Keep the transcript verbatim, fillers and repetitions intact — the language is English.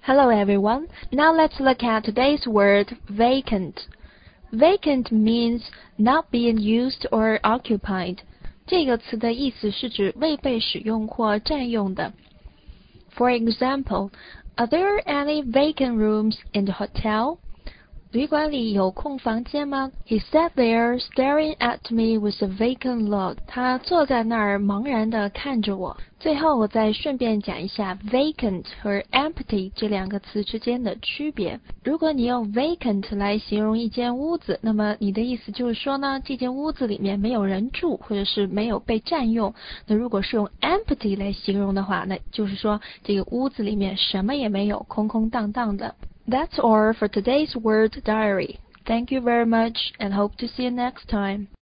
Hello everyone. Now let's look at today's word vacant. Vacant means not being used or occupied. 这个词的意思是指未被使用或占用的。For example, are there any vacant rooms in the hotel? 旅馆里有空房间吗 ？He sat there staring at me with a vacant look. 他坐在那儿茫然地看着我。最后，我再顺便讲一下 vacant 和 empty 这两个词之间的区别。如果你用 vacant 来形容一间屋子，那么你的意思就是说呢，这间屋子里面没有人住，或者是没有被占用。那如果是用 empty 来形容的话，那就是说这个屋子里面什么也没有，空空荡荡的。That's all for today's word diary. Thank you very much and hope to see you next time.